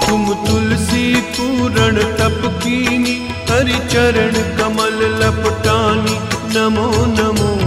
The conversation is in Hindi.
तुम तुलसी पूरण तप कीनी, हरि चरण कमल लपटानी। नमो नमो